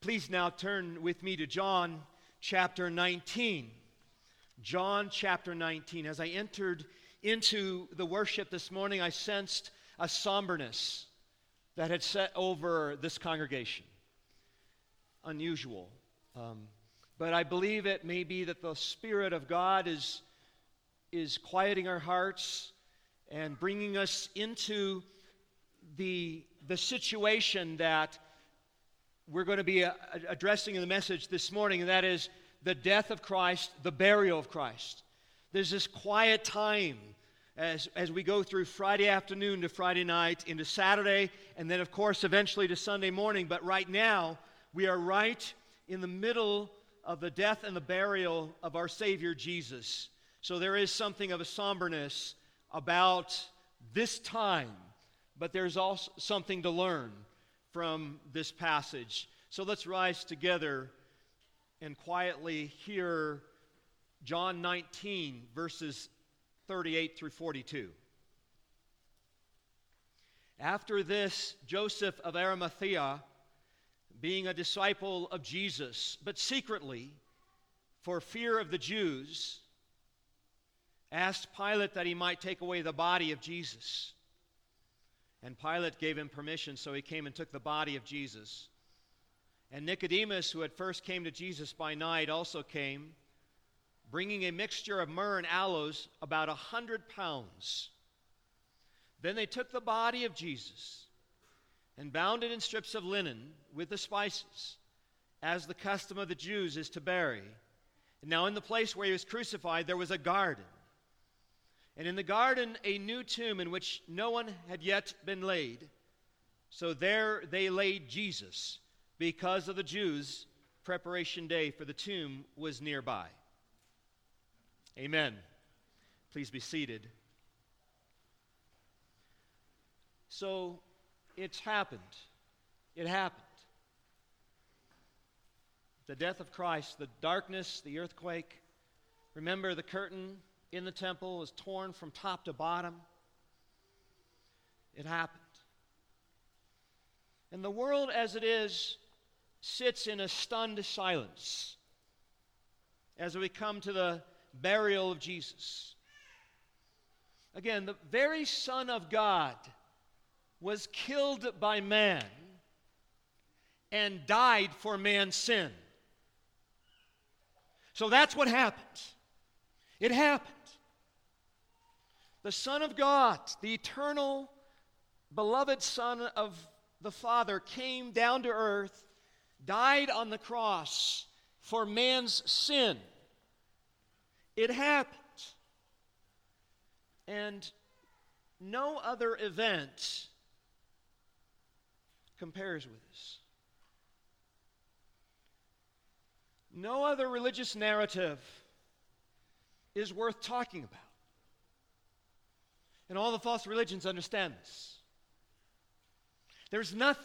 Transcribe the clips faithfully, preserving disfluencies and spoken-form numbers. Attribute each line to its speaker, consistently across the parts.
Speaker 1: Please now turn with me to John chapter nineteen. John chapter nineteen. As I entered into the worship this morning, I sensed a somberness that had set over this congregation. Unusual. Um, but I believe it may be that the Spirit of God is, is quieting our hearts and bringing us into the, the situation that we're going to be uh, addressing in the message this morning, and that is the death of Christ, the burial of Christ. There's this quiet time as, as we go through Friday afternoon to Friday night into Saturday, and then, of course, eventually to Sunday morning. But right now, we are right in the middle of the death and the burial of our Savior Jesus. So there is something of a somberness about this time, but there's also something to learn from this passage. So let's rise together and quietly hear John nineteen, verses thirty-eight through forty-two. After this, Joseph of Arimathea, being a disciple of Jesus, but secretly, for fear of the Jews, asked Pilate that he might take away the body of Jesus. And Pilate gave him permission, so he came and took the body of Jesus. And Nicodemus, who at first came to Jesus by night, also came, bringing a mixture of myrrh and aloes, about a hundred pounds. Then they took the body of Jesus and bound it in strips of linen with the spices, as the custom of the Jews is to bury. And now in the place where he was crucified, there was a garden. And in the garden, a new tomb in which no one had yet been laid. So there they laid Jesus, because of the Jews' preparation day, for the tomb was nearby. Amen. Please be seated. So it's happened. It happened. The death of Christ, the darkness, the earthquake. Remember, the curtain in the temple was torn from top to bottom. It happened. And the world as it is sits in a stunned silence as we come to the burial of Jesus. Again, the very Son of God was killed by man and died for man's sin. So that's what happened. It happened. The Son of God, the eternal, beloved Son of the Father, came down to earth, died on the cross for man's sin. It happened. And no other event compares with this. No other religious narrative is worth talking about. And all the false religions understand this. There's nothing.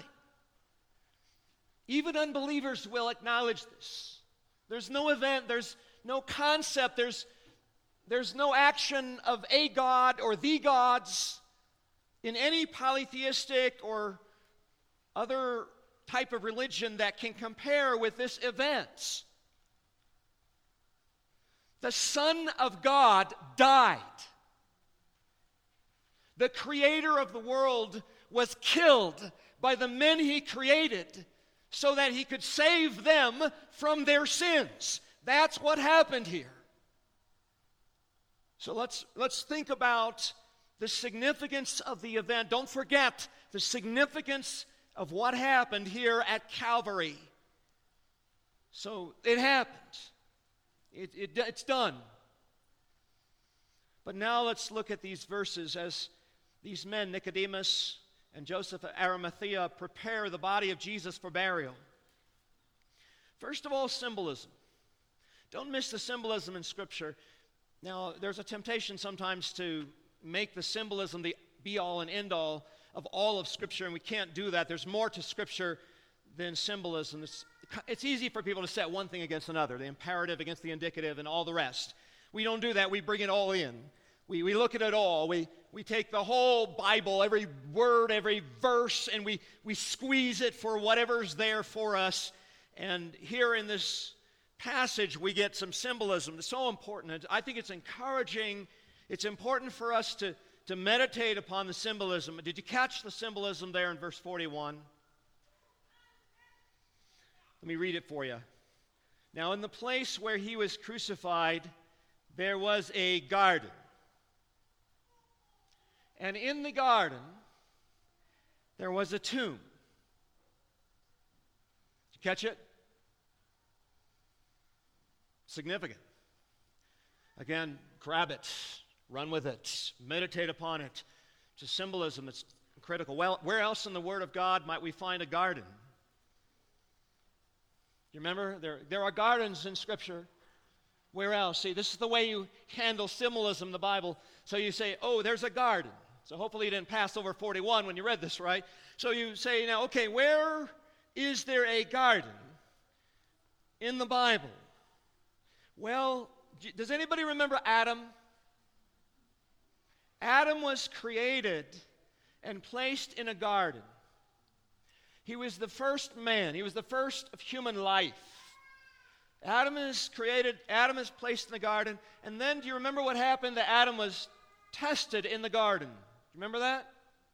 Speaker 1: Even unbelievers will acknowledge this. There's no event, there's no concept, there's, there's no action of a God or the gods in any polytheistic or other type of religion that can compare with this event. The Son of God died. The Creator of the world was killed by the men He created so that He could save them from their sins. That's what happened here. So let's, let's think about the significance of the event. Don't forget the significance of what happened here at Calvary. So it happened. It, it, it's done. But now let's look at these verses as these men, Nicodemus and Joseph of Arimathea, prepare the body of Jesus for burial. First of all, symbolism. Don't miss the symbolism in Scripture. Now, there's a temptation sometimes to make the symbolism the be-all and end-all of all of Scripture, and we can't do that. There's more to Scripture than symbolism. It's, it's easy for people to set one thing against another, the imperative against the indicative and all the rest. We don't do that. We bring it all in. We, we look at it all. We, we take the whole Bible, every word, every verse, and we, we squeeze it for whatever's there for us. And here in this passage, we get some symbolism that's so important. I think it's encouraging. It's important for us to, to meditate upon the symbolism. Did you catch the symbolism there in verse forty-one? Let me read it for you. Now, in the place where he was crucified, there was a garden. And in the garden, there was a tomb. Did you catch it? Significant. Again, grab it, run with it, meditate upon it. It's a symbolism that's critical. Well, where else in the Word of God might we find a garden? You remember? There, there are gardens in Scripture. Where else? See, this is the way you handle symbolism in the Bible. So you say, oh, there's a garden. So hopefully you didn't pass over forty-one when you read this, right? So you say, now, okay, where is there a garden in the Bible? Well, does anybody remember Adam? Adam was created and placed in a garden. He was the first man. He was the first of human life. Adam is created, Adam is placed in the garden, and then do you remember what happened? That Adam was tested in the garden. Remember that?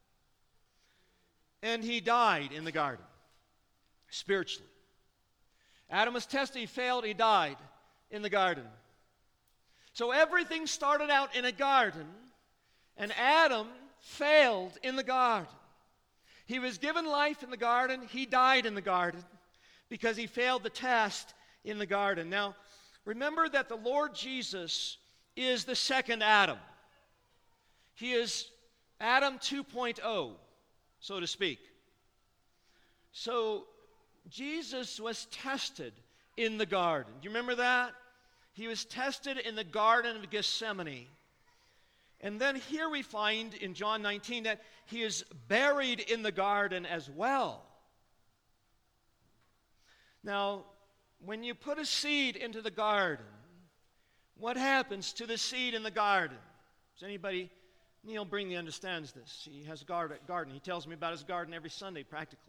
Speaker 1: And he died in the garden, spiritually. Adam was tested, he failed, he died in the garden. So everything started out in a garden, and Adam failed in the garden. He was given life in the garden, he died in the garden because he failed the test in the garden. Now, remember that the Lord Jesus is the second Adam. He is Adam two point oh, so to speak. So, Jesus was tested in the garden. Do you remember that? He was tested in the Garden of Gethsemane. And then here we find in John nineteen that he is buried in the garden as well. Now, when you put a seed into the garden, what happens to the seed in the garden? Does anybody, Neil Bringley understands this. He has a garden. He tells me about his garden every Sunday practically.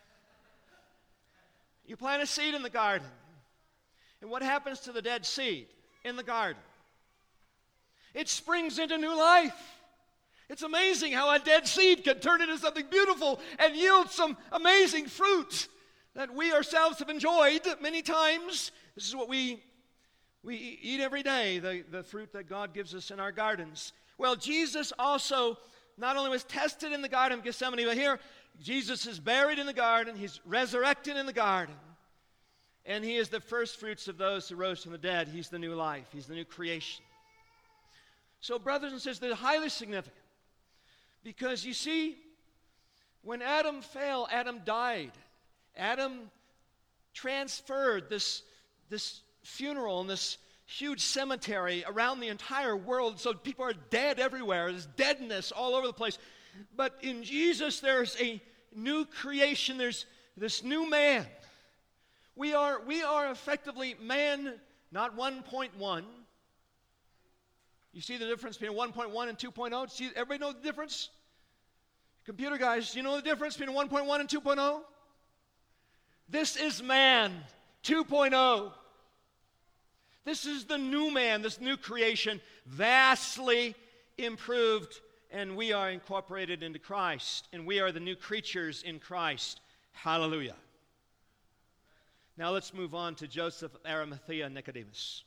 Speaker 1: You plant a seed in the garden. And what happens to the dead seed in the garden? It springs into new life. It's amazing how a dead seed can turn into something beautiful and yield some amazing fruit that we ourselves have enjoyed many times. This is what we, we eat every day, the, the fruit that God gives us in our gardens. Well, Jesus also not only was tested in the Garden of Gethsemane, but here Jesus is buried in the garden, he's resurrected in the garden, and he is the first fruits of those who rose from the dead. He's the new life, he's the new creation. So, brothers and sisters, they're highly significant. Because you see, when Adam fell, Adam died. Adam transferred this, this funeral and this huge cemetery around the entire world, so people are dead everywhere. There's deadness all over the place. But in Jesus, there's a new creation. There's this new man. We are, we are effectively man, not one point one. You see the difference between one point one and two point oh? See, everybody know the difference? Computer guys, do you know the difference between one point one and two point oh? This is man two point oh. This is the new man, this new creation, vastly improved, and we are incorporated into Christ, and we are the new creatures in Christ. Hallelujah. Now let's move on to Joseph of Arimathea and Nicodemus.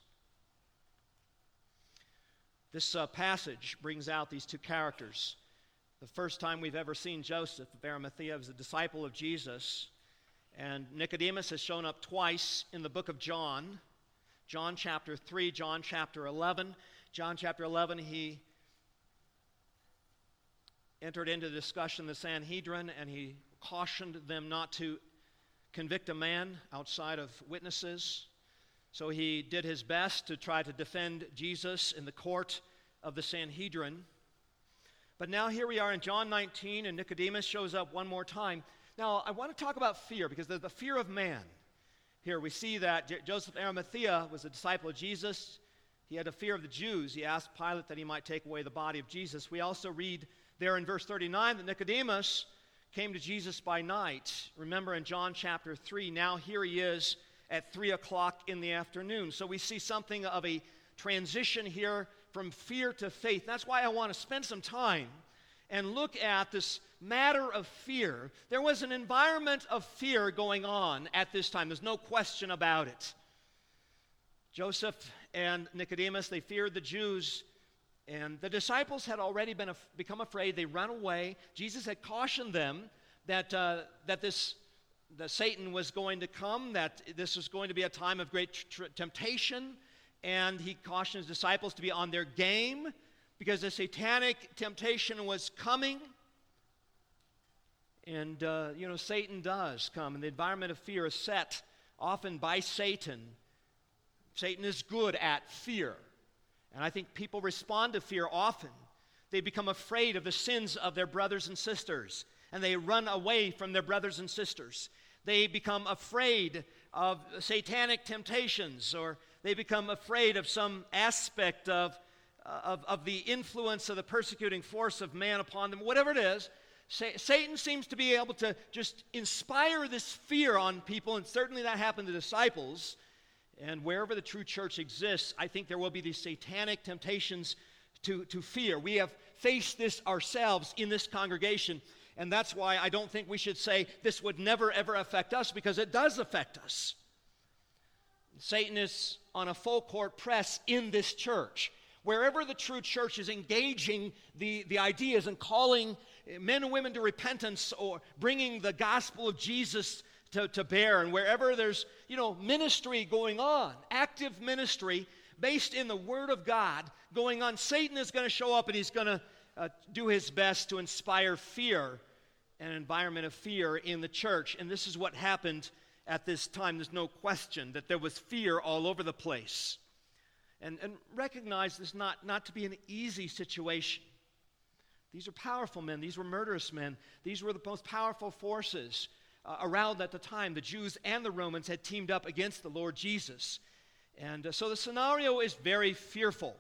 Speaker 1: This uh, passage brings out these two characters. The first time we've ever seen Joseph of Arimathea as a disciple of Jesus, and Nicodemus has shown up twice in the book of John. John chapter three, John chapter eleven. John chapter eleven, he entered into the discussion of the Sanhedrin, and he cautioned them not to convict a man outside of witnesses. So he did his best to try to defend Jesus in the court of the Sanhedrin. But now here we are in John nineteen, and Nicodemus shows up one more time. Now, I want to talk about fear, because there's the fear of man. Here we see that J- Joseph of Arimathea was a disciple of Jesus. He had a fear of the Jews. He asked Pilate that he might take away the body of Jesus. We also read there in verse thirty-nine that Nicodemus came to Jesus by night. Remember in John chapter three, now here he is at three o'clock in the afternoon. So we see something of a transition here from fear to faith. That's why I want to spend some time and look at this matter of fear. There was an environment of fear going on at this time. There's no question about it. Joseph and Nicodemus, they feared the Jews, and the disciples had already been af- become afraid. They ran away. Jesus had cautioned them that uh, that this that Satan was going to come, that this was going to be a time of great tr- temptation, and he cautioned his disciples to be on their game because the satanic temptation was coming. And, uh, you know, Satan does come, and the environment of fear is set often by Satan. Satan is good at fear, and I think people respond to fear often. They become afraid of the sins of their brothers and sisters, and they run away from their brothers and sisters. They become afraid of satanic temptations, or they become afraid of some aspect of, uh, of, of the influence of the persecuting force of man upon them. Whatever it is, Sa- Satan seems to be able to just inspire this fear on people, and certainly that happened to the disciples. And wherever the true church exists, I think there will be these satanic temptations to, to fear. We have faced this ourselves in this congregation, and that's why I don't think we should say this would never, ever affect us, because it does affect us. Satan is on a full court press in this church. Wherever the true church is engaging the, the ideas and calling men and women to repentance or bringing the gospel of Jesus to, to bear, and wherever there's, you know, ministry going on, active ministry based in the Word of God going on, Satan is going to show up and he's going to uh, do his best to inspire fear, an environment of fear in the church. And this is what happened at this time. There's no question that there was fear all over the place. And, and recognize this not, not to be an easy situation. These are powerful men. These were murderous men. These were the most powerful forces uh, around at the time. The Jews and the Romans had teamed up against the Lord Jesus. And uh, so the scenario is very fearful.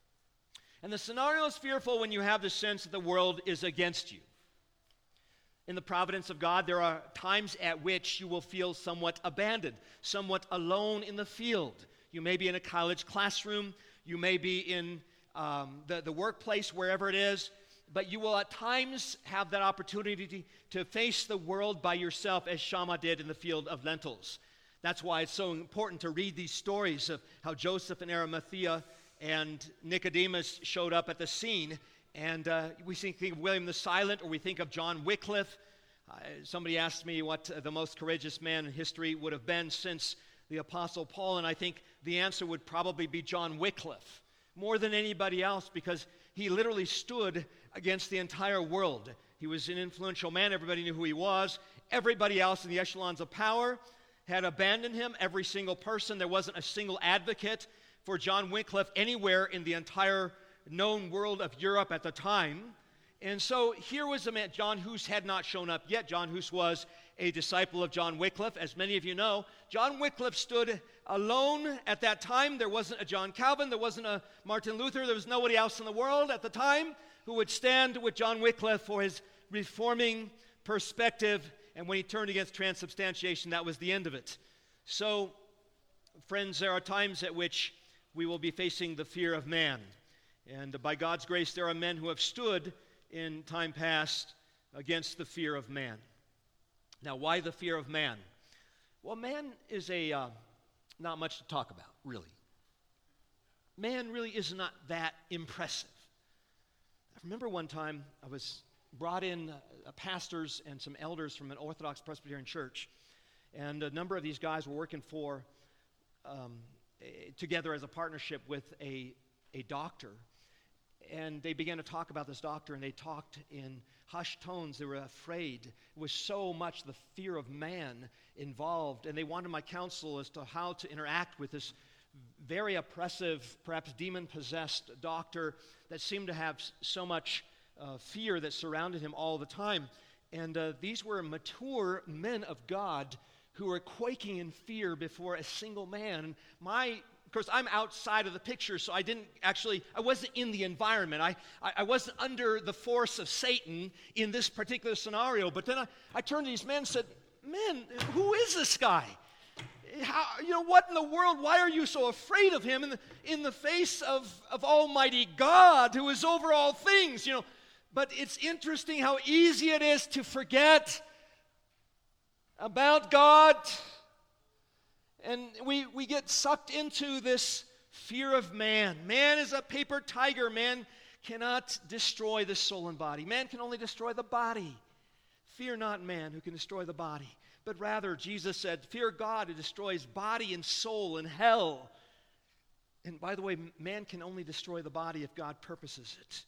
Speaker 1: And the scenario is fearful when you have the sense that the world is against you. In the providence of God, there are times at which you will feel somewhat abandoned, somewhat alone in the field. You may be in a college classroom. You may be in um, the, the workplace, wherever it is. But you will at times have that opportunity to, to face the world by yourself, as Shammah did in the field of lentils. That's why it's so important to read these stories of how Joseph and Arimathea and Nicodemus showed up at the scene. And uh, we think of William the Silent, or we think of John Wycliffe. Uh, somebody asked me what uh, the most courageous man in history would have been since the Apostle Paul, and I think the answer would probably be John Wycliffe, more than anybody else, because he literally stood against the entire world. He was an influential man. Everybody knew who he was. Everybody else in the echelons of power had abandoned him, every single person. There wasn't a single advocate for John Wycliffe anywhere in the entire known world of Europe at the time. And so here was a man. John Hus had not shown up yet. John Hus was a disciple of John Wycliffe. As many of you know, John Wycliffe stood alone at that time. There wasn't a John Calvin. There wasn't a Martin Luther. There was nobody else in the world at the time who would stand with John Wycliffe for his reforming perspective. And when he turned against transubstantiation, that was the end of it. So, friends, there are times at which we will be facing the fear of man. And by God's grace, there are men who have stood in time past against the fear of man. Now, why the fear of man? Well, man is a uh, not much to talk about, really. Man really is not that impressive. I remember one time I was brought in uh, pastors and some elders from an Orthodox Presbyterian church, and a number of these guys were working for um, a, together as a partnership with a, a doctor. And they began to talk about this doctor, and they talked in hushed tones. They were afraid. It was so much the fear of man involved, and they wanted my counsel as to how to interact with this very oppressive, perhaps demon-possessed doctor that seemed to have so much uh, fear that surrounded him all the time. And uh, these were mature men of God who were quaking in fear before a single man. My course, I'm outside of the picture, so I didn't actually, I wasn't in the environment. I, I, I wasn't under the force of Satan in this particular scenario. But then I, I turned to these men and said, "Men, who is this guy? How, you know, what in the world? Why are you so afraid of him in the, in the face of, of Almighty God who is over all things?" You know, but it's interesting how easy it is to forget about God. And we, we get sucked into this fear of man. Man is a paper tiger. Man cannot destroy the soul and body. Man can only destroy the body. Fear not man who can destroy the body. But rather, Jesus said, fear God who destroys body and soul in hell. And by the way, man can only destroy the body if God purposes it.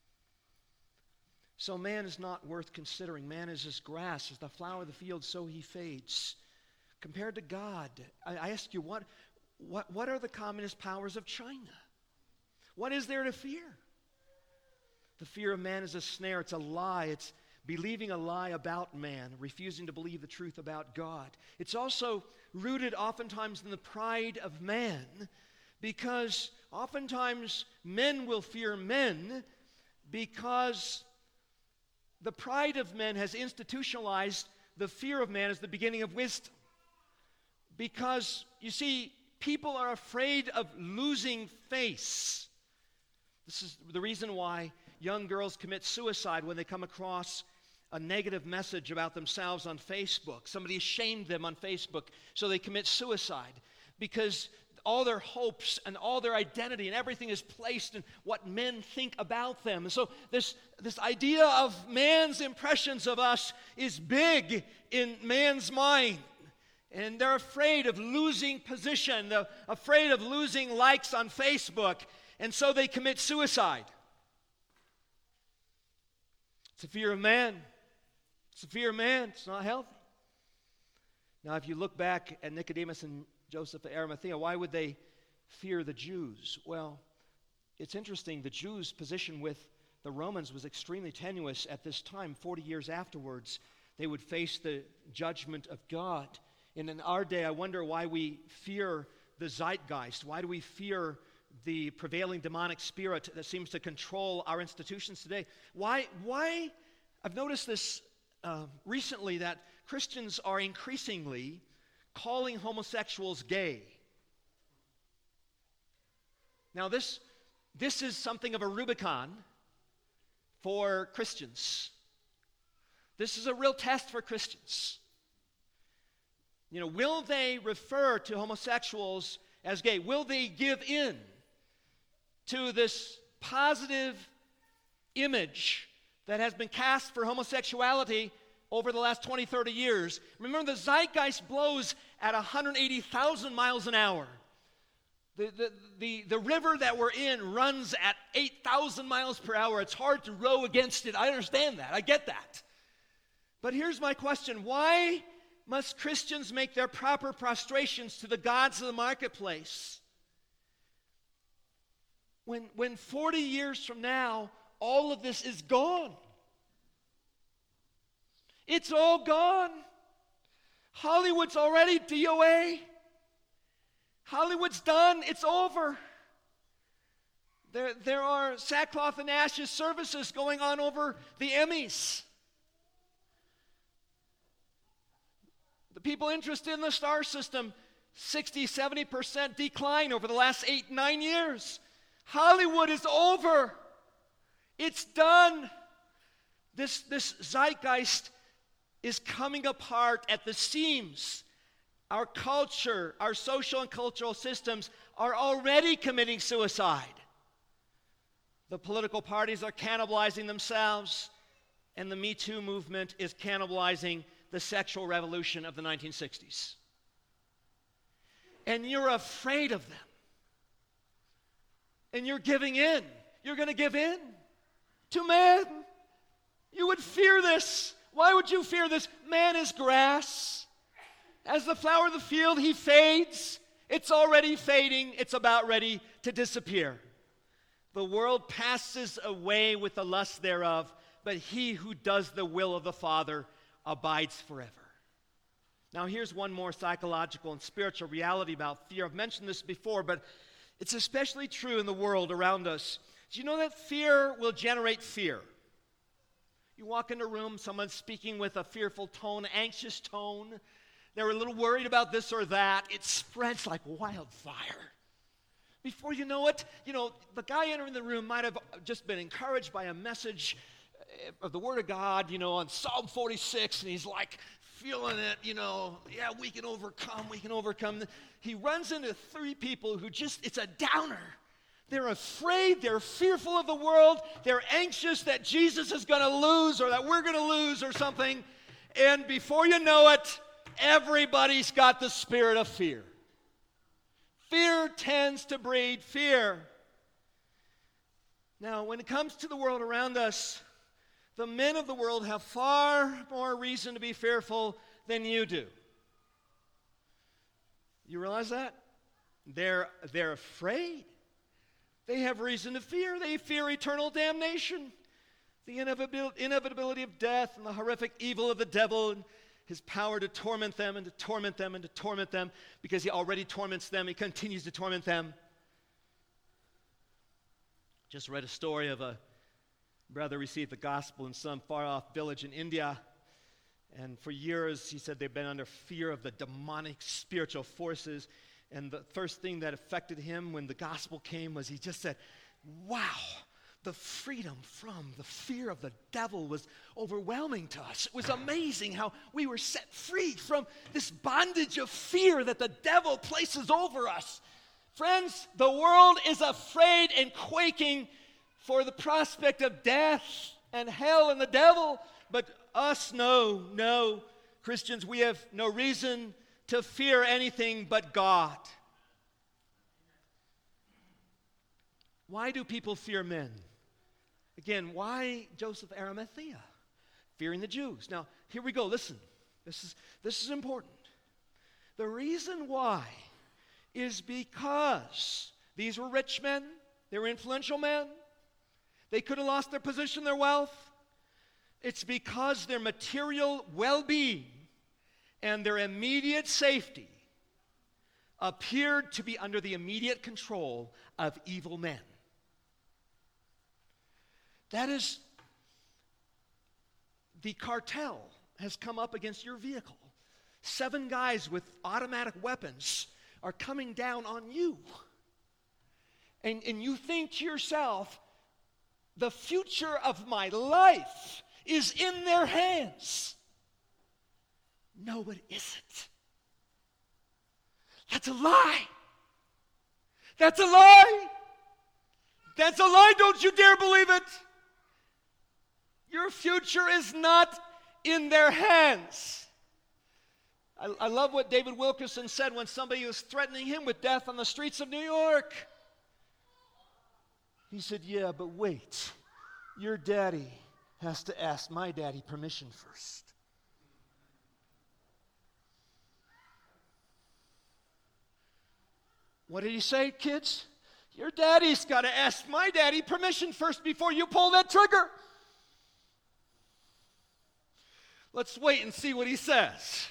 Speaker 1: So man is not worth considering. Man is as grass, as the flower of the field, so he fades. Compared to God, I, I ask you, what, what, what are the communist powers of China? What is there to fear? The fear of man is a snare. It's a lie. It's believing a lie about man, refusing to believe the truth about God. It's also rooted oftentimes in the pride of man, because oftentimes men will fear men because the pride of men has institutionalized the fear of man as the beginning of wisdom. Because, you see, people are afraid of losing face. This is the reason why young girls commit suicide when they come across a negative message about themselves on Facebook. Somebody shamed them on Facebook, so they commit suicide. Because all their hopes and all their identity and everything is placed in what men think about them. And so this, this idea of man's impressions of us is big in man's mind. And they're afraid of losing position. They're afraid of losing likes on Facebook. And so they commit suicide. It's a fear of man. It's a fear of man. It's not healthy. Now, if you look back at Nicodemus and Joseph of Arimathea, why would they fear the Jews? Well, it's interesting. The Jews' position with the Romans was extremely tenuous at this time. Forty years afterwards, they would face the judgment of God. And in our day, I wonder why we fear the zeitgeist. Why do we fear the prevailing demonic spirit that seems to control our institutions today? Why? Why? I've noticed this uh, recently, that Christians are increasingly calling homosexuals gay. Now, this, this is something of a Rubicon for Christians. This is a real test for Christians. You know, will they refer to homosexuals as gay? Will they give in to this positive image that has been cast for homosexuality over the last twenty, thirty years? Remember, the zeitgeist blows at one hundred eighty thousand miles an hour. The, the, the, the river that we're in runs at eight thousand miles per hour. It's hard to row against it. I understand that. I get that. But here's my question. Why must Christians make their proper prostrations to the gods of the marketplace when, when forty years from now, all of this is gone? It's all gone. Hollywood's already D O A. Hollywood's done. It's over. There, there are sackcloth and ashes services going on over the Emmys. The people interested in the star system, sixty, seventy percent decline over the last eight, nine years. Hollywood is over. It's done. This, this zeitgeist is coming apart at the seams. Our culture, our social and cultural systems are already committing suicide. The political parties are cannibalizing themselves, and the Me Too movement is cannibalizing the sexual revolution of the nineteen sixties. And you're afraid of them. And you're giving in. You're going to give in to man. You would fear this. Why would you fear this? Man is grass. As the flower of the field, he fades. It's already fading. It's about ready to disappear. The world passes away with the lust thereof, but he who does the will of the Father abides forever. Now, here's one more psychological and spiritual reality about fear. I've mentioned this before, but it's especially true in the world around us. Do you know that fear will generate fear? You walk into a room, someone's speaking with a fearful tone, anxious tone. They're a little worried about this or that. It spreads like wildfire. Before you know it, you know, the guy entering the room might have just been encouraged by a message of the Word of God, you know, on Psalm forty-six, and he's like feeling it, you know, yeah, we can overcome, we can overcome. He runs into three people who just, it's a downer. They're afraid, they're fearful of the world, they're anxious that Jesus is going to lose or that we're going to lose or something, and before you know it, everybody's got the spirit of fear. Fear tends to breed fear. Now, when it comes to the world around us, the men of the world have far more reason to be fearful than you do. You realize that? They're, they're afraid. They have reason to fear. They fear eternal damnation, the inevitability of death, and the horrific evil of the devil, and his power to torment them and to torment them and to torment them, because he already torments them. He continues to torment them. Just read a story of a brother received the gospel in some far-off village in India, and for years he said they've been under fear of the demonic spiritual forces. And the first thing that affected him when the gospel came was he just said, wow, the freedom from the fear of the devil was overwhelming to us. It was amazing how we were set free from this bondage of fear that the devil places over us. Friends, the world is afraid and quaking for the prospect of death and hell and the devil. But us, no, no. Christians, we have no reason to fear anything but God. Why do people fear men? Again, why Joseph of Arimathea? Fearing the Jews. Now, here we go. Listen. This is, this is important. The reason why is because these were rich men. They were influential men. They could have lost their position, their wealth. It's because their material well-being and their immediate safety appeared to be under the immediate control of evil men. That is, the cartel has come up against your vehicle. Seven guys with automatic weapons are coming down on you. And, and you think to yourself, the future of my life is in their hands. No, it isn't. That's a lie. That's a lie. That's a lie. Don't you dare believe it. Your future is not in their hands. I, I love what David Wilkerson said when somebody was threatening him with death on the streets of New York. He said, yeah, but wait. Your daddy has to ask my daddy permission first. What did he say, kids? Your daddy's got to ask my daddy permission first before you pull that trigger. Let's wait and see what he says.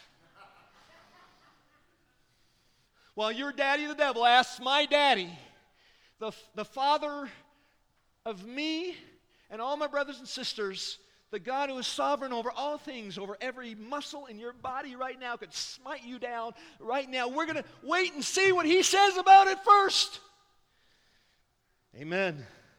Speaker 1: Well, your daddy, the devil, asks my daddy, the, the father of me and all my brothers and sisters, the God who is sovereign over all things, over every muscle in your body right now, could smite you down right now. We're going to wait and see what he says about it first. Amen.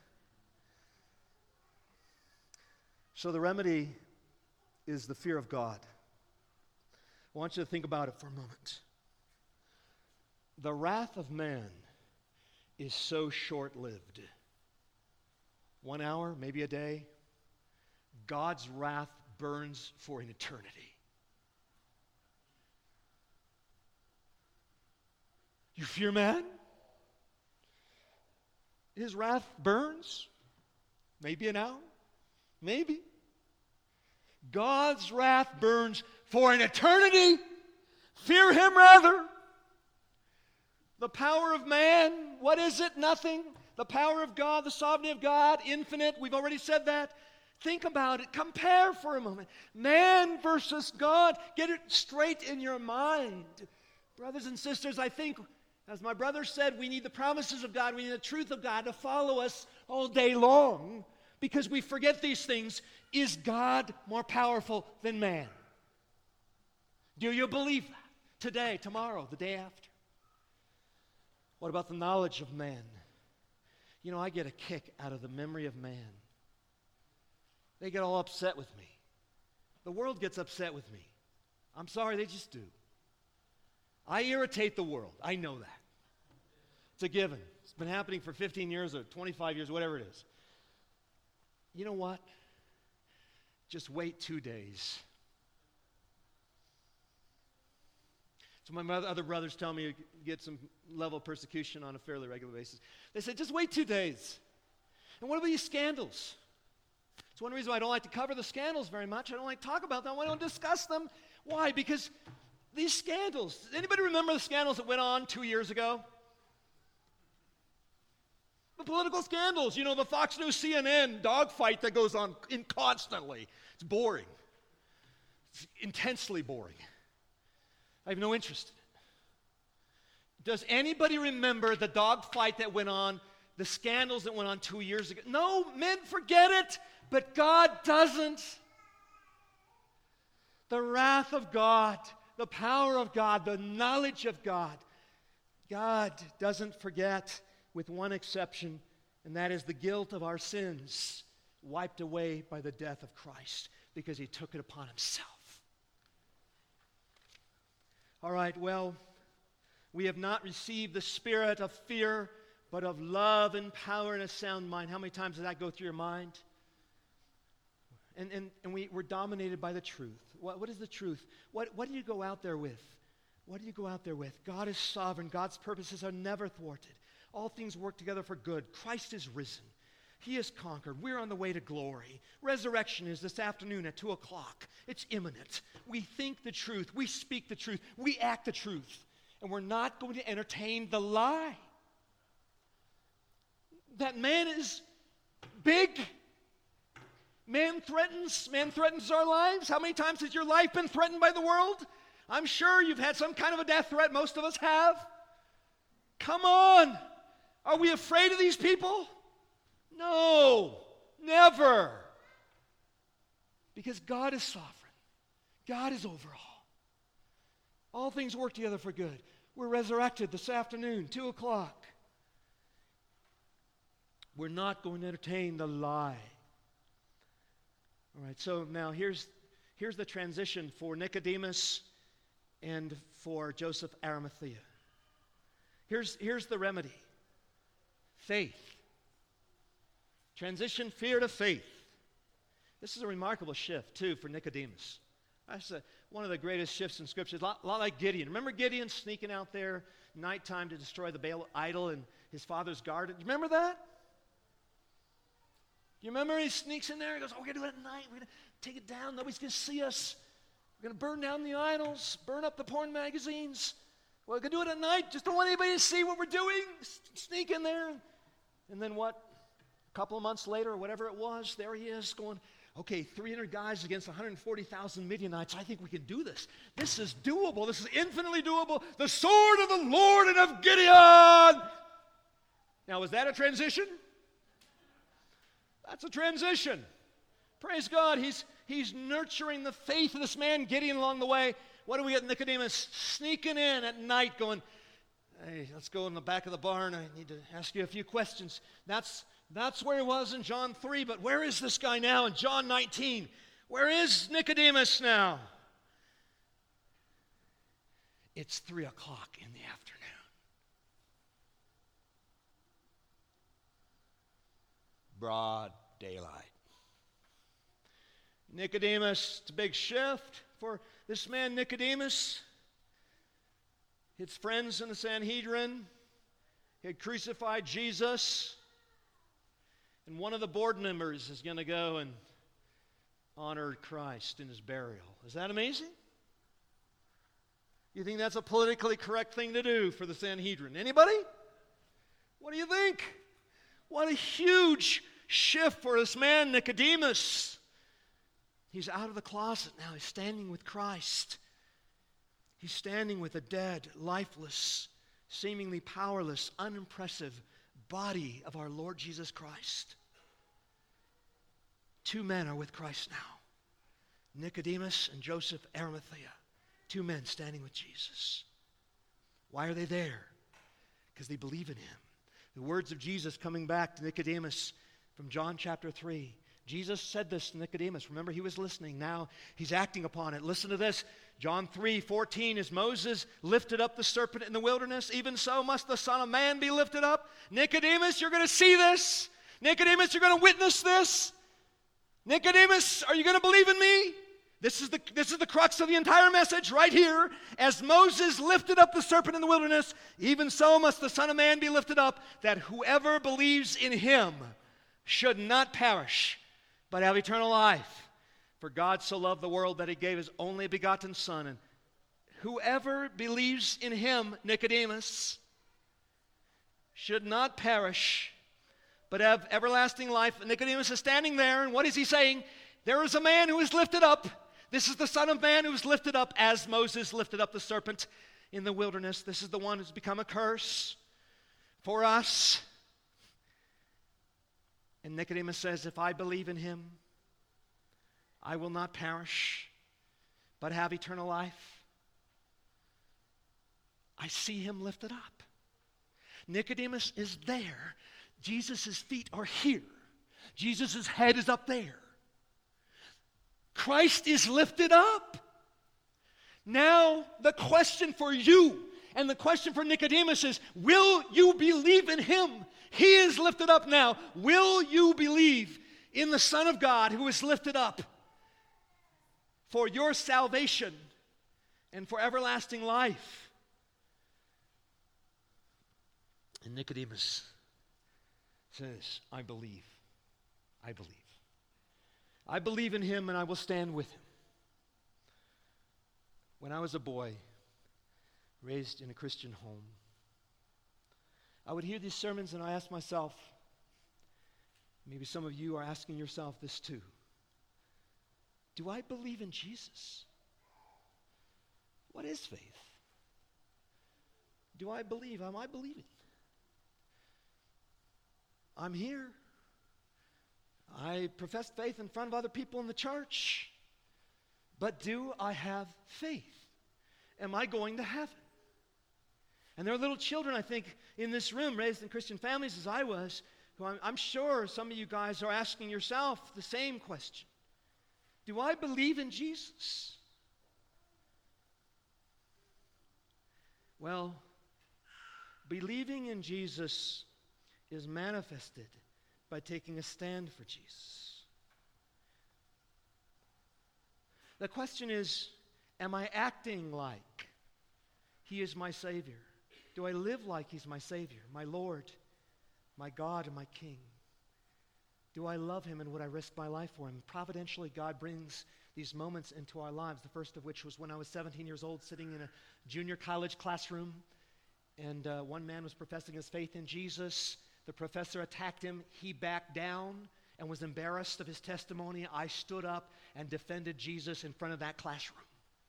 Speaker 1: So the remedy is the fear of God. I want you to think about it for a moment. The wrath of man is so short-lived. One hour, maybe a day. God's wrath burns for an eternity. You fear man? His wrath burns? Maybe an hour? Maybe. God's wrath burns for an eternity. Fear him rather. The power of man, what is it? Nothing. The power of God, the sovereignty of God, infinite. We've already said that. Think about it. Compare for a moment. Man versus God. Get it straight in your mind. Brothers and sisters, I think, as my brother said, we need the promises of God, we need the truth of God to follow us all day long, because we forget these things. Is God more powerful than man? Do you believe that? Today, tomorrow, the day after? What about the knowledge of man? You know, I get a kick out of the memory of man. They get all upset with me. The world gets upset with me. I'm sorry, they just do. I irritate the world. I know that. It's a given. It's been happening for fifteen years or twenty-five years, whatever it is. You know what? Just wait two days. So my mother, other brothers tell me you get some level of persecution on a fairly regular basis. They said, just wait two days. And what about these scandals? It's one reason why I don't like to cover the scandals very much. I don't like to talk about them. I don't discuss them. Why? Because these scandals. Does anybody remember the scandals that went on two years ago? The political scandals. You know, the Fox News C N N dogfight that goes on in constantly. It's boring. It's intensely boring. I have no interest in it. Does anybody remember the dogfight that went on, the scandals that went on two years ago? No, men forget it, but God doesn't. The wrath of God, the power of God, the knowledge of God. God doesn't forget, with one exception, and that is the guilt of our sins wiped away by the death of Christ, because he took it upon himself. All right, well, we have not received the spirit of fear, but of love and power and a sound mind. How many times does that go through your mind? And, and, and we, we're dominated by the truth. What, what is the truth? What, what do you go out there with? What do you go out there with? God is sovereign. God's purposes are never thwarted. All things work together for good. Christ is risen. He has conquered. We're on the way to glory. Resurrection is this afternoon at two o'clock. It's imminent. We think the truth. We speak the truth. We act the truth. And we're not going to entertain the lie that man is big. Man threatens. Man threatens our lives. How many times has your life been threatened by the world? I'm sure you've had some kind of a death threat. Most of us have. Come on. Are we afraid of these people? No, never. Because God is sovereign. God is over all. All things work together for good. We're resurrected this afternoon, two o'clock. We're not going to entertain the lie. All right, so now here's, here's the transition for Nicodemus and for Joseph Arimathea. Here's, here's the remedy. Faith. Transition fear to faith. This is a remarkable shift, too, for Nicodemus. That's a, one of the greatest shifts in Scripture. A lot, lot like Gideon. Remember Gideon sneaking out there nighttime to destroy the Baal idol in his father's garden? Do you remember that? Do you remember he sneaks in there and goes, oh, we're going to do it at night. We're going to take it down. Nobody's going to see us. We're going to burn down the idols, burn up the porn magazines. Well, we're going to do it at night. Just don't want anybody to see what we're doing. Sneak in there. And then what? A couple of months later, or whatever it was, there he is going, okay, three hundred guys against one hundred forty thousand Midianites. I think we can do this. This is doable. This is infinitely doable. The sword of the Lord and of Gideon. Now, was that a transition? That's a transition. Praise God. He's, he's nurturing the faith of this man Gideon along the way. What do we get Nicodemus sneaking in at night going, hey, let's go in the back of the barn. I need to ask you a few questions. That's That's where he was in John three, but where is this guy now in John nineteen? Where is Nicodemus now? It's three o'clock in the afternoon. Broad daylight. Nicodemus, it's a big shift for this man Nicodemus. His friends in the Sanhedrin had crucified Jesus. And one of the board members is going to go and honor Christ in his burial. Is that amazing? You think that's a politically correct thing to do for the Sanhedrin? Anybody? What do you think? What a huge shift for this man, Nicodemus. He's out of the closet now. He's standing with Christ. He's standing with a dead, lifeless, seemingly powerless, unimpressive body of our Lord Jesus Christ. Two men are with Christ now. Nicodemus and Joseph Arimathea. Two men standing with Jesus. Why are they there? Because they believe in him. The words of Jesus coming back to Nicodemus from John chapter three. Jesus said this to Nicodemus. Remember, he was listening. Now he's acting upon it. Listen to this. John three fourteen, as Moses lifted up the serpent in the wilderness, even so must the Son of Man be lifted up. Nicodemus, you're going to see this. Nicodemus, you're going to witness this. Nicodemus, are you going to believe in me? This is the, this is the crux of the entire message right here. As Moses lifted up the serpent in the wilderness, even so must the Son of Man be lifted up, that whoever believes in him should not perish, but have eternal life. For God so loved the world that he gave his only begotten Son. And whoever believes in him, Nicodemus, should not perish, but have everlasting life. Nicodemus is standing there, and what is he saying? There is a man who is lifted up. This is the Son of Man who is lifted up as Moses lifted up the serpent in the wilderness. This is the one who's become a curse for us. And Nicodemus says, if I believe in him, I will not perish, but have eternal life. I see him lifted up. Nicodemus is there. Jesus' feet are here. Jesus' head is up there. Christ is lifted up. Now, the question for you and the question for Nicodemus is, will you believe in him? He is lifted up now. Will you believe in the Son of God who is lifted up for your salvation and for everlasting life? And Nicodemus says, I believe. I believe. I believe in him and I will stand with him. When I was a boy, raised in a Christian home, I would hear these sermons and I asked myself, maybe some of you are asking yourself this too, do I believe in Jesus? What is faith? Do I believe? Am I believing? I'm here. I profess faith in front of other people in the church. But do I have faith? Am I going to heaven? And there are little children, I think, in this room, raised in Christian families as I was, who I'm, I'm sure some of you guys are asking yourself the same question. Do I believe in Jesus? Well, believing in Jesus is manifested by taking a stand for Jesus. The question is, am I acting like he is my Savior? Do I live like he's my Savior, my Lord, my God, and my King? Do I love him and would I risk my life for him? Providentially, God brings these moments into our lives, the first of which was when I was seventeen years old, sitting in a junior college classroom, and uh, one man was professing his faith in Jesus. The professor attacked him. He backed down and was embarrassed of his testimony. I stood up and defended Jesus in front of that classroom.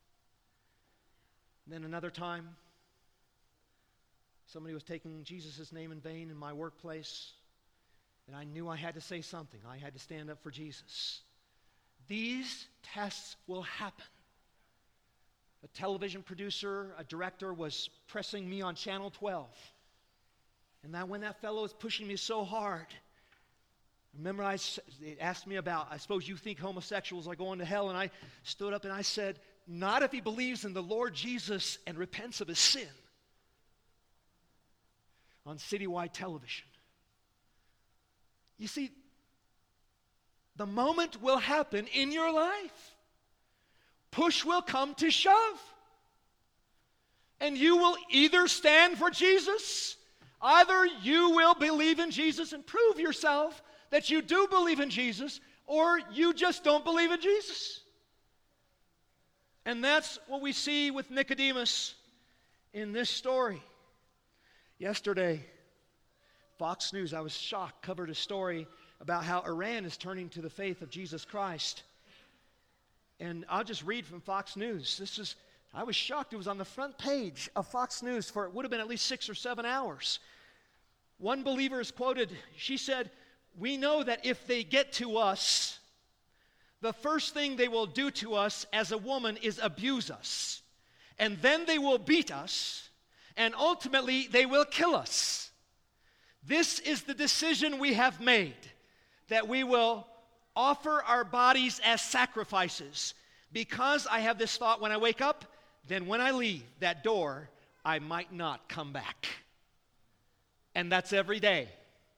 Speaker 1: And then another time, somebody was taking Jesus' name in vain in my workplace, and I knew I had to say something. I had to stand up for Jesus. These tests will happen. A television producer, a director was pressing me on Channel twelve. And that when that fellow was pushing me so hard, remember I it asked me about, I suppose you think homosexuals are going to hell, and I stood up and I said, not if he believes in the Lord Jesus and repents of his sin, on citywide television. You see, the moment will happen in your life. Push will come to shove. And you will either stand for Jesus, either you will believe in Jesus and prove yourself that you do believe in Jesus, or you just don't believe in Jesus. And that's what we see with Nicodemus in this story. Yesterday, Fox News, I was shocked, covered a story about how Iran is turning to the faith of Jesus Christ. And I'll just read from Fox News. This is, I was shocked. It was on the front page of Fox News for, it would have been at least six or seven hours. One believer is quoted, she said, "We know that if they get to us, the first thing they will do to us as a woman is abuse us. And then they will beat us, and ultimately they will kill us. This is the decision we have made, that we will offer our bodies as sacrifices. Because I have this thought when I wake up, then when I leave that door, I might not come back." And that's every day.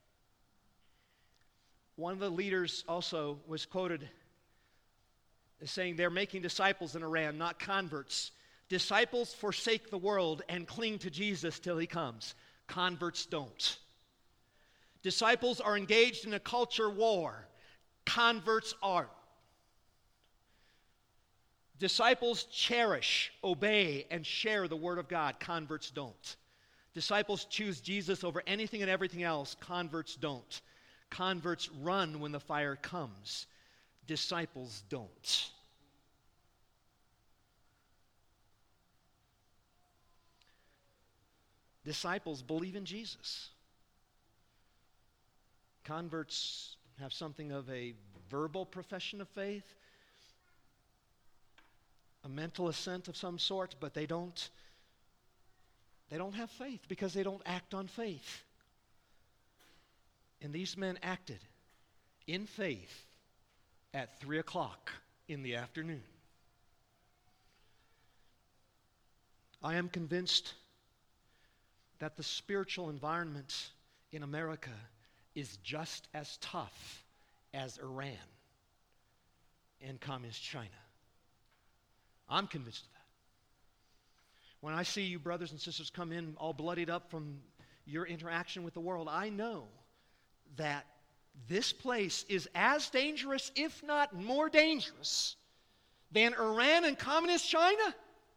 Speaker 1: One of the leaders also was quoted as saying they're making disciples in Iran, not converts. Disciples forsake the world and cling to Jesus till he comes. Converts don't. Disciples are engaged in a culture war. Converts aren't. Disciples cherish, obey, and share the Word of God. Converts don't. Disciples choose Jesus over anything and everything else. Converts don't. Converts run when the fire comes. Disciples don't. Disciples believe in Jesus. Converts have something of a verbal profession of faith, a mental assent of some sort, but they don't they don't have faith because they don't act on faith. And these men acted in faith at three o'clock in the afternoon. I am convinced that the spiritual environment in America is just as tough as Iran and communist China. I'm convinced of that. When I see you brothers and sisters come in all bloodied up from your interaction with the world, I know that this place is as dangerous, if not more dangerous, than Iran and communist China.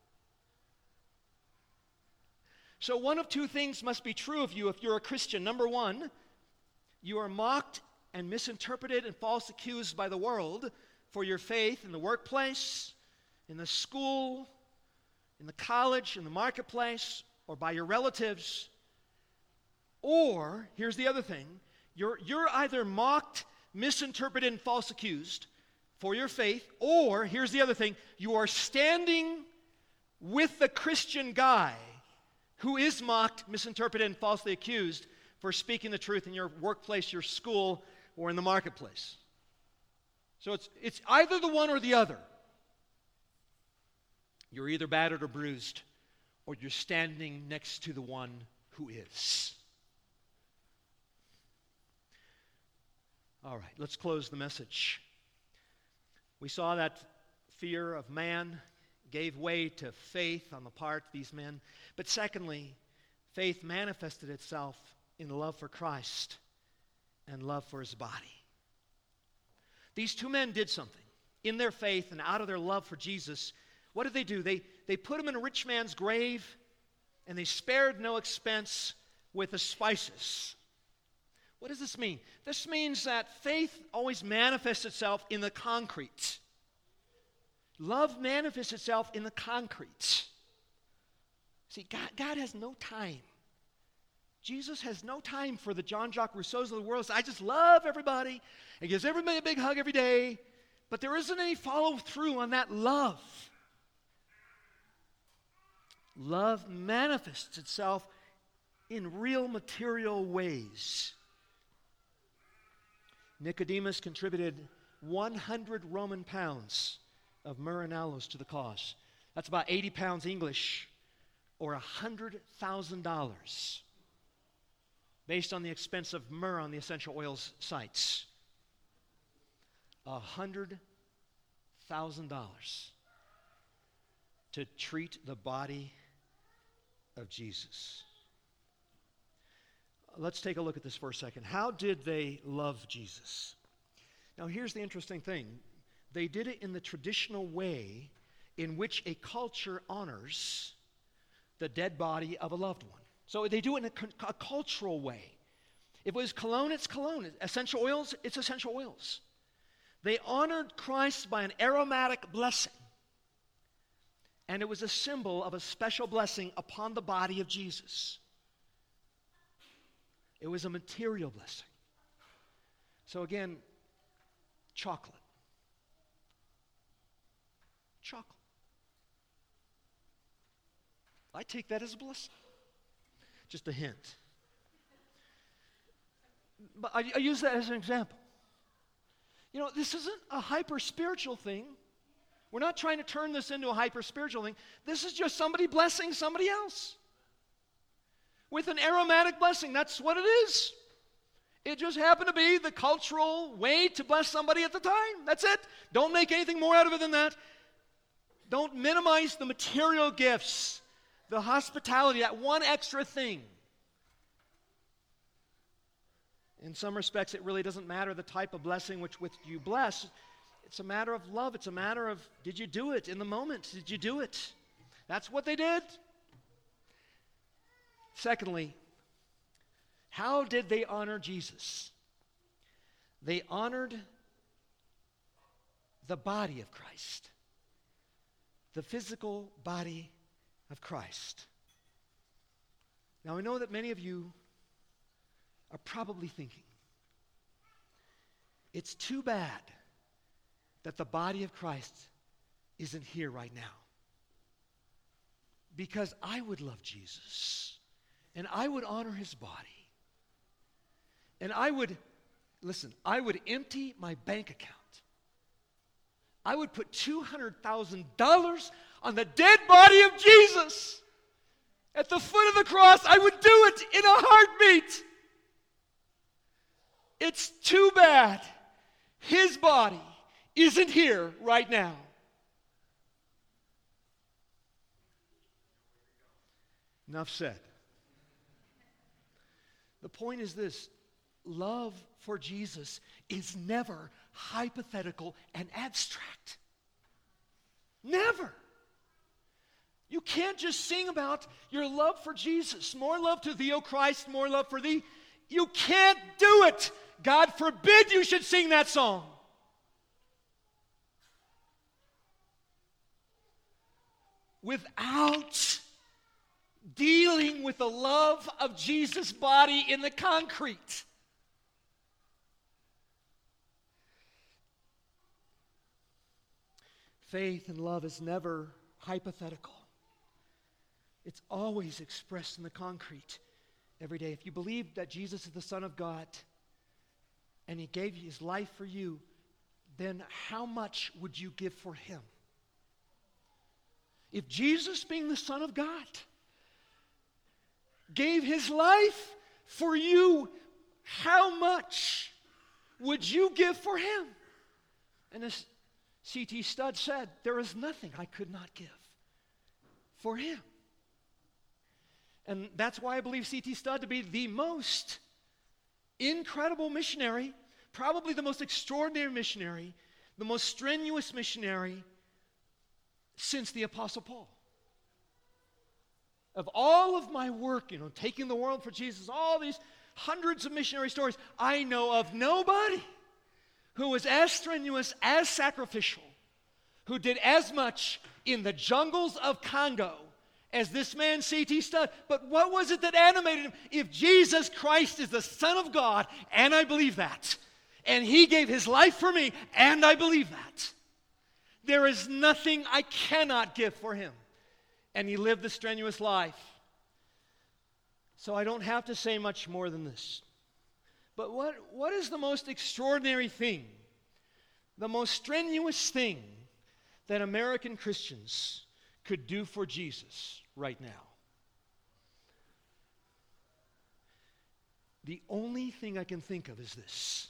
Speaker 1: So one of two things must be true of you if you're a Christian. Number one, you are mocked and misinterpreted and false accused by the world for your faith in the workplace, in the school, in the college, in the marketplace, or by your relatives. Or, here's the other thing, you're, you're either mocked, misinterpreted, and false accused for your faith, or, here's the other thing, you are standing with the Christian guy who is mocked, misinterpreted, and falsely accused for speaking the truth in your workplace, your school, or in the marketplace. So it's, it's either the one or the other. You're either battered or bruised, or you're standing next to the one who is. All right, let's close the message. We saw that fear of man gave way to faith on the part of these men. But secondly, faith manifested itself in love for Christ and love for his body. These two men did something. In their faith and out of their love for Jesus, what did they do? They, they put him in a rich man's grave, and they spared no expense with the spices. What does this mean? This means that faith always manifests itself in the concrete. Love manifests itself in the concrete. See, God, God has no time. Jesus has no time for the Jean-Jacques Rousseaus of the world. So I just love everybody and gives everybody a big hug every day. But there isn't any follow-through on that love. Love manifests itself in real material ways. Nicodemus contributed one hundred Roman pounds of myrrh and aloes to the cause. That's about eighty pounds English, or one hundred thousand dollars, based on the expense of myrrh on the essential oils sites. one hundred thousand dollars to treat the body of Jesus. Let's take a look at this for a second. How did they love Jesus? Now, here's the interesting thing. They did it in the traditional way in which a culture honors the dead body of a loved one. So they do it in a, a cultural way. If it was cologne, it's cologne. Essential oils, it's essential oils. They honored Christ by an aromatic blessing. And it was a symbol of a special blessing upon the body of Jesus. It was a material blessing. So again, chocolate. Chocolate. I take that as a blessing. Just a hint. But I, I use that as an example. You know, this isn't a hyper-spiritual thing. We're not trying to turn this into a hyper-spiritual thing. This is just somebody blessing somebody else. With an aromatic blessing. That's what it is. It just happened to be the cultural way to bless somebody at the time. That's it. Don't make anything more out of it than that. Don't minimize the material gifts, the hospitality, that one extra thing. In some respects, it really doesn't matter the type of blessing which with you bless. It's a matter of love. It's a matter of, did you do it in the moment? Did you do it? That's what they did. Secondly, how did they honor Jesus? They honored the body of Christ, the physical body of Christ. Now, I know that many of you are probably thinking, it's too bad that the body of Christ isn't here right now. Because I would love Jesus, and I would honor his body. And I would, listen, I would empty my bank account. I would put two hundred thousand dollars on the dead body of Jesus. At the foot of the cross, I would do it in a heartbeat. It's too bad his body isn't here right now. Enough said. The point is this. Love for Jesus is never hypothetical and abstract. Never. You can't just sing about your love for Jesus. More love to thee, O Christ, more love for thee. You can't do it. God forbid you should sing that song. Without dealing with the love of Jesus' body in the concrete. Faith and love is never hypothetical. It's always expressed in the concrete every day. If you believe that Jesus is the Son of God and he gave his life for you, then how much would you give for him? If Jesus, being the Son of God, gave his life for you, how much would you give for him? And as C T Studd said, there is nothing I could not give for him. And that's why I believe C T Studd to be the most incredible missionary, probably the most extraordinary missionary, the most strenuous missionary since the Apostle Paul. Of all of my work, you know, taking the world for Jesus, all these hundreds of missionary stories, I know of nobody who was as strenuous, as sacrificial, who did as much in the jungles of Congo as this man C T Studd. But what was it that animated him? If Jesus Christ is the Son of God, and I believe that, and he gave his life for me, and I believe that, there is nothing I cannot give for him. And he lived the strenuous life. So I don't have to say much more than this. But what, what is the most extraordinary thing, the most strenuous thing that American Christians could do for Jesus right now? The only thing I can think of is this.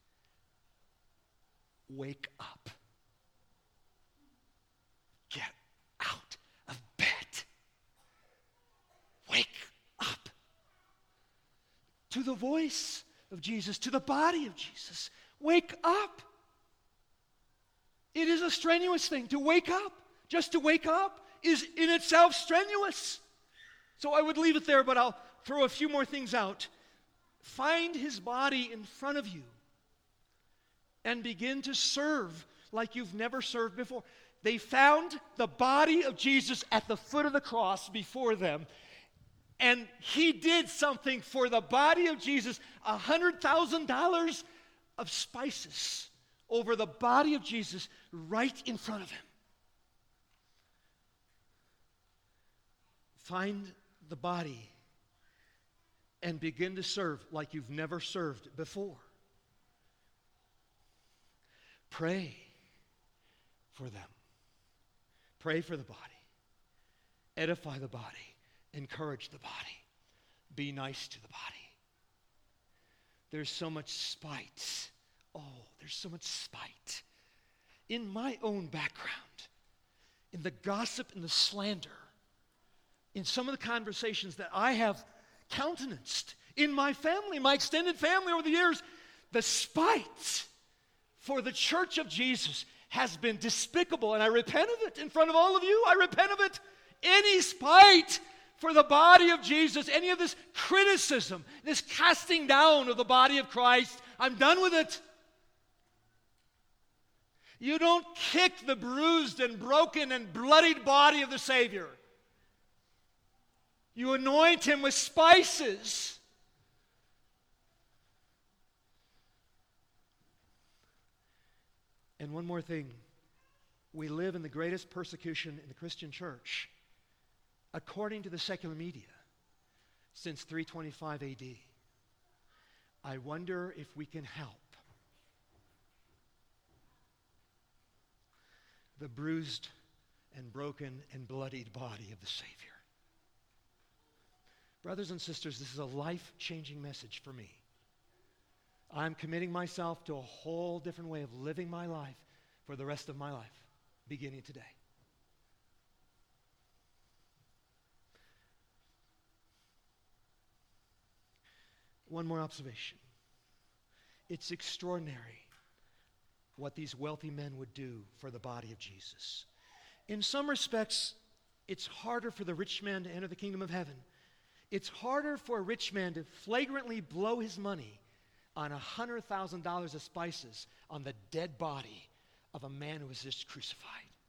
Speaker 1: Wake up. Get out of bed. Wake up to the voice of Jesus, to the body of Jesus. Wake up. It is a strenuous thing to wake up. Just to wake up is in itself strenuous. So I would leave it there, but I'll throw a few more things out. find his body in front of you and begin to serve like you've never served before. They found the body of Jesus at the foot of the cross before them, and he did something for the body of Jesus, one hundred thousand dollars of spices over the body of Jesus right in front of him. Find the body and begin to serve like you've never served before. Pray for them. Pray for the body. Edify the body. Encourage the body. Be nice to the body. There's so much spite. Oh, there's so much spite in my own background, in the gossip and the slander, in some of the conversations that I have countenanced in my family, my extended family over the years. The spite for the church of Jesus has been despicable, and I repent of it in front of all of you. I repent of it. Any spite for the body of Jesus, any of this criticism, this casting down of the body of Christ, I'm done with it. You don't kick the bruised and broken and bloodied body of the Savior. You anoint him with spices. And one more thing. We live in the greatest persecution in the Christian church, according to the secular media, since three twenty-five A D. I wonder if we can help the bruised and broken and bloodied body of the Savior. Brothers and sisters, this is a life-changing message for me. I'm committing myself to a whole different way of living my life for the rest of my life, beginning today. One more observation. It's extraordinary what these wealthy men would do for the body of Jesus. In some respects, it's harder for the rich man to enter the kingdom of heaven. It's harder for a rich man to flagrantly blow his money on one hundred thousand dollars of spices on the dead body of a man who was just crucified.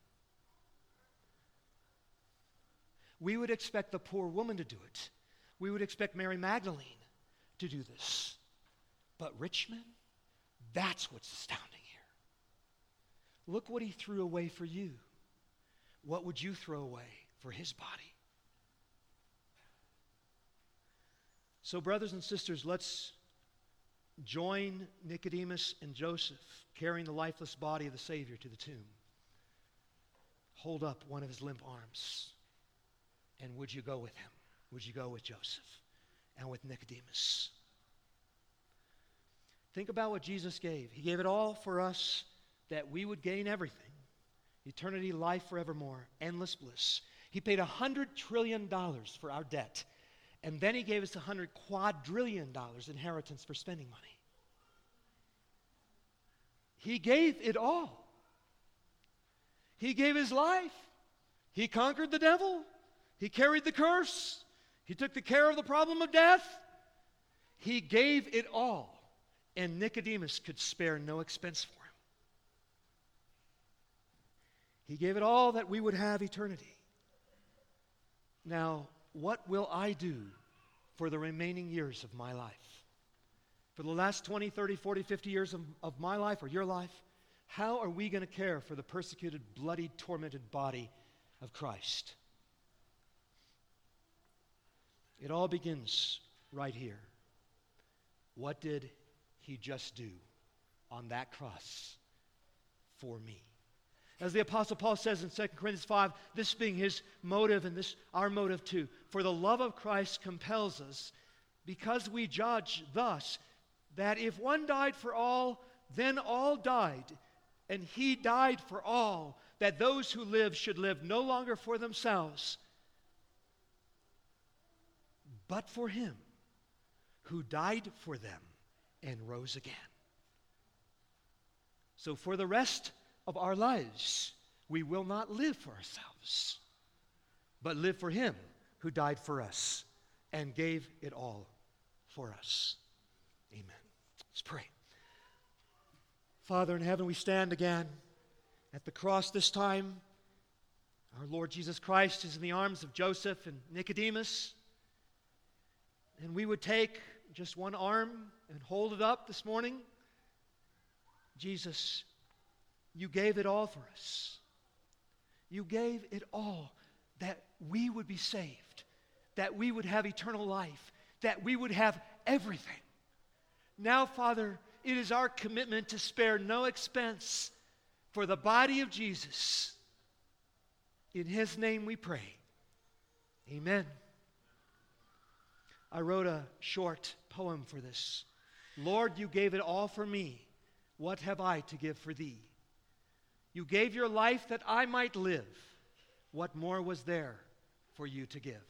Speaker 1: We would expect the poor woman to do it. We would expect Mary Magdalene to do this. But rich men, that's what's astounding here. Look what he threw away for you. What would you throw away for his body? So, brothers and sisters, let's join Nicodemus and Joseph carrying the lifeless body of the Savior to the tomb. Hold up one of his limp arms. And would you go with him? Would you go with Joseph and with Nicodemus? Think about what Jesus gave. He gave it all for us that we would gain everything. Eternity, life forevermore, endless bliss. He paid one hundred trillion dollars for our debt. And then he gave us one hundred quadrillion dollars inheritance for spending money. He gave it all. He gave his life. He conquered the devil. He carried the curse. He took the care of the problem of death. He gave it all. And Nicodemus could spare no expense for him. He gave it all that we would have eternity. Now, what will I do for the remaining years of my life? For the last twenty, thirty, forty, fifty years of, of my life or your life, how are we going to care for the persecuted, bloodied, tormented body of Christ? It all begins right here. What did he just do on that cross for me? As the Apostle Paul says in Second Corinthians five, this being his motive and this our motive too. For the love of Christ compels us, because we judge thus, that if one died for all, then all died. And he died for all, that those who live should live no longer for themselves, but for him who died for them and rose again. So for the rest of our lives, we will not live for ourselves, but live for him who died for us and gave it all for us. Amen. Let's pray. Father in heaven, we stand again at the cross this time. Our Lord Jesus Christ is in the arms of Joseph and Nicodemus. And we would take just one arm and hold it up this morning. Jesus, you gave it all for us. You gave it all that we would be saved, that we would have eternal life, that we would have everything. Now, Father, it is our commitment to spare no expense for the body of Jesus. In His name we pray. Amen. I wrote a short poem for this. Lord, you gave it all for me. What have I to give for thee? You gave your life that I might live. What more was there for you to give?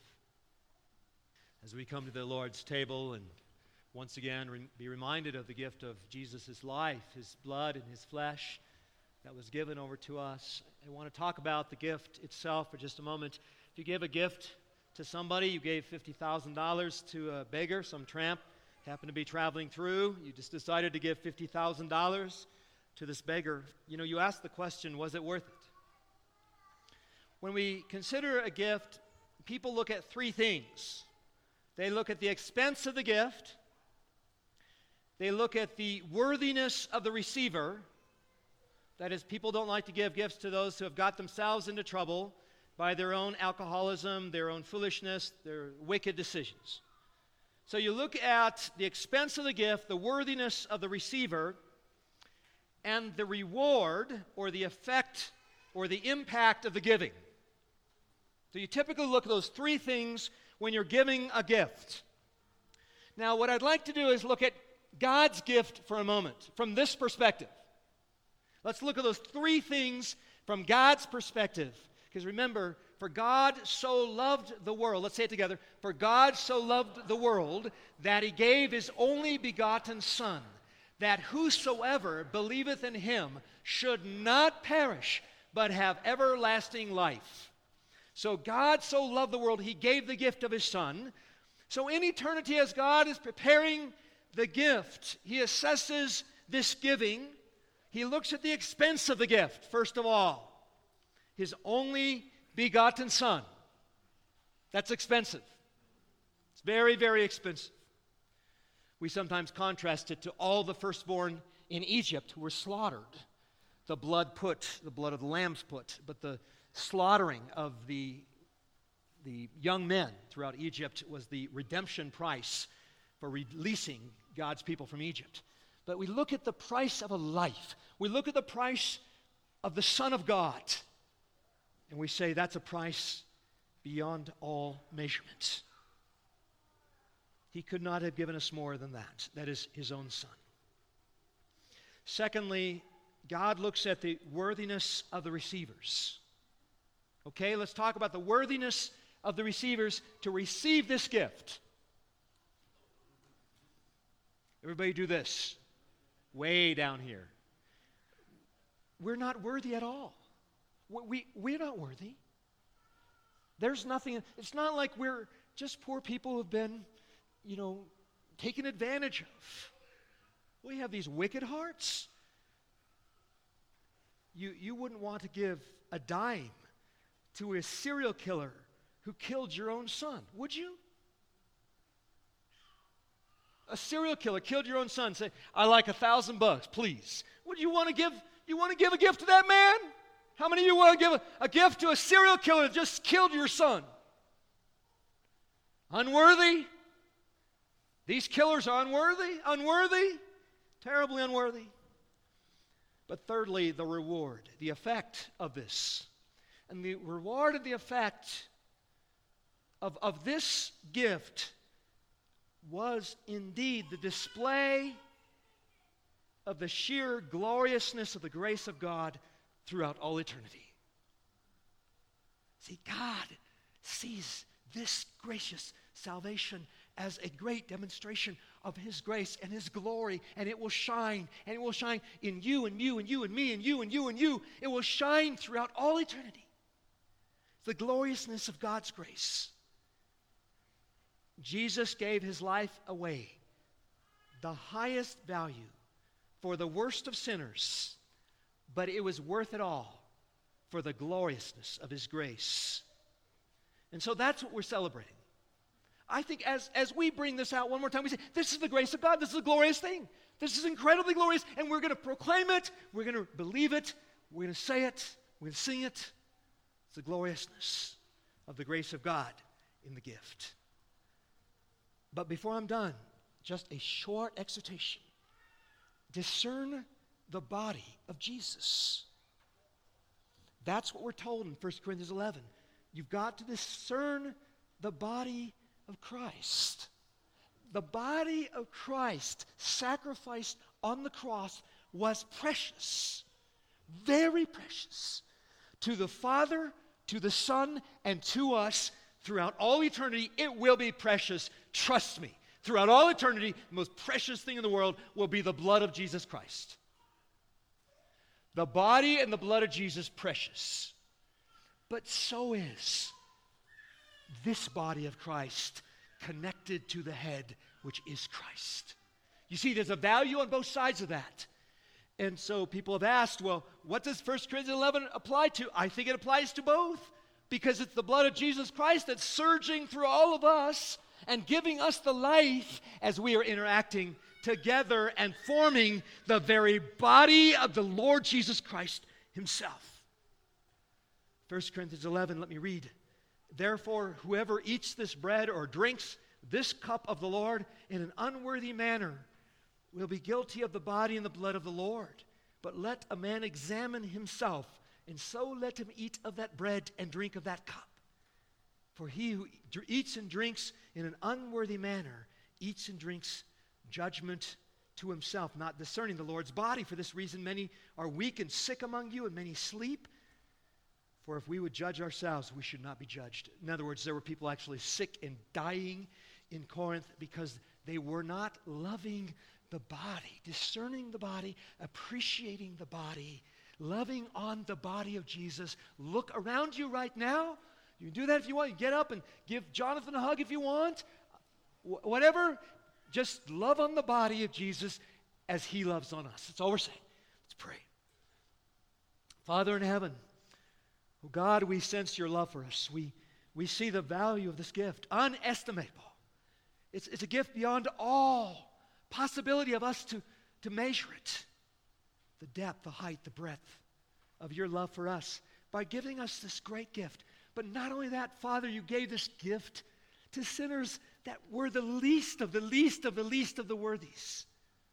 Speaker 1: As we come to the Lord's table and once again re- be reminded of the gift of Jesus' life, His blood and His flesh that was given over to us, I want to talk about the gift itself for just a moment. If you give a gift to somebody, you gave fifty thousand dollars to a beggar, some tramp happened to be traveling through, you just decided to give fifty thousand dollars to this beggar. You know, you ask the question, was it worth it? When we consider a gift, people look at three things. They look at the expense of the gift, they look at the worthiness of the receiver. That is, people don't like to give gifts to those who have got themselves into trouble by their own alcoholism, their own foolishness, their wicked decisions. So you look at the expense of the gift, the worthiness of the receiver, and the reward or the effect or the impact of the giving. So you typically look at those three things when you're giving a gift. Now, what I'd like to do is look at God's gift for a moment from this perspective. Let's look at those three things from God's perspective. Because remember, for God so loved the world, let's say it together, for God so loved the world that He gave His only begotten Son, that whosoever believeth in Him should not perish, but have everlasting life. So God so loved the world, He gave the gift of His Son. So in eternity, as God is preparing the gift, He assesses this giving. He looks at the expense of the gift, first of all. His only begotten Son. That's expensive. It's very, very expensive. We sometimes contrast it to all the firstborn in Egypt who were slaughtered. The blood put, the blood of the lambs put, but the slaughtering of the, the young men throughout Egypt was the redemption price for releasing God's people from Egypt. But we look at the price of a life. We look at the price of the Son of God. And we say that's a price beyond all measurement. He could not have given us more than that. That is His own Son. Secondly, God looks at the worthiness of the receivers. Okay, let's talk about the worthiness of the receivers to receive this gift. Everybody do this. Way down here. We're not worthy at all. We, we're not worthy. There's nothing, it's not like we're just poor people who've been, you know, taken advantage of. We have these wicked hearts. You, you wouldn't want to give a dime to a serial killer who killed your own son, would you? A serial killer killed your own son. Say, I like a thousand bucks, please. Would you want to give? You want to give a gift to that man? How many of you want to give a, a gift to a serial killer that just killed your son? Unworthy? These killers are unworthy? Unworthy? Terribly unworthy. But thirdly, the reward, the effect of this. And the reward and the effect of, of this gift was indeed the display of the sheer gloriousness of the grace of God throughout all eternity. See, God sees this gracious salvation as a great demonstration of His grace and His glory, and it will shine, and it will shine in you and you and you and me and you and you and you. It will shine throughout all eternity. The gloriousness of God's grace. Jesus gave His life away the highest value for the worst of sinners, but it was worth it all for the gloriousness of his grace. And so that's what we're celebrating. I think as, as we bring this out one more time, we say, this is the grace of God. This is a glorious thing. This is incredibly glorious, and we're going to proclaim it. We're going to believe it. We're going to say it. We're going to sing it. It's the gloriousness of the grace of God in the gift. But before I'm done, just a short exhortation. Discern the body of Jesus. That's what we're told in First Corinthians eleven. You've got to discern the body of Christ. The body of Christ sacrificed on the cross was precious, very precious, to the Father, to the Son, and to us throughout all eternity. It will be precious, trust me. Throughout all eternity, the most precious thing in the world will be the blood of Jesus Christ. The body and the blood of Jesus, precious. But so is this body of Christ connected to the head, which is Christ. You see, there's a value on both sides of that. And so people have asked, well, what does First Corinthians eleven apply to? I think it applies to both, because it's the blood of Jesus Christ that's surging through all of us and giving us the life as we are interacting together and forming the very body of the Lord Jesus Christ himself. First Corinthians eleven, let me read. Therefore, whoever eats this bread or drinks this cup of the Lord in an unworthy manner will be guilty of the body and the blood of the Lord. But let a man examine himself, and so let him eat of that bread and drink of that cup. For he who eats and drinks in an unworthy manner eats and drinks judgment to himself, not discerning the Lord's body. For this reason many are weak and sick among you, and many sleep. For if we would judge ourselves, we should not be judged. In other words, there were people actually sick and dying in Corinth because they were not loving the body, discerning the body, appreciating the body, loving on the body of Jesus. Look around you right now. You can do that if you want. You get up and give Jonathan a hug if you want. Wh- whatever, just love on the body of Jesus as he loves on us. That's all we're saying. Let's pray. Father in heaven, oh God, we sense your love for us. We, we see the value of this gift, unestimable. It's, it's a gift beyond all possibility of us to, to measure it. The depth, the height, the breadth of your love for us by giving us this great gift. But not only that, Father, you gave this gift to sinners that were the least of the least of the least of the worthies.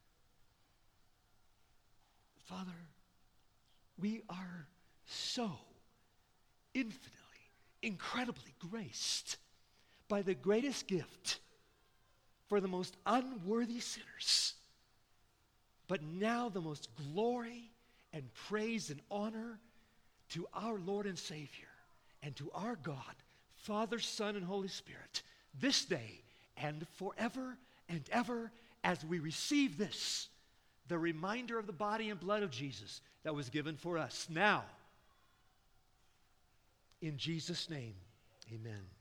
Speaker 1: Father, we are so infinitely, incredibly graced by the greatest gift for the most unworthy sinners. But now the most glory and praise and honor to our Lord and Savior and to our God, Father, Son, and Holy Spirit, this day and forever and ever, as we receive this, the reminder of the body and blood of Jesus that was given for us. Now, in Jesus' name, amen.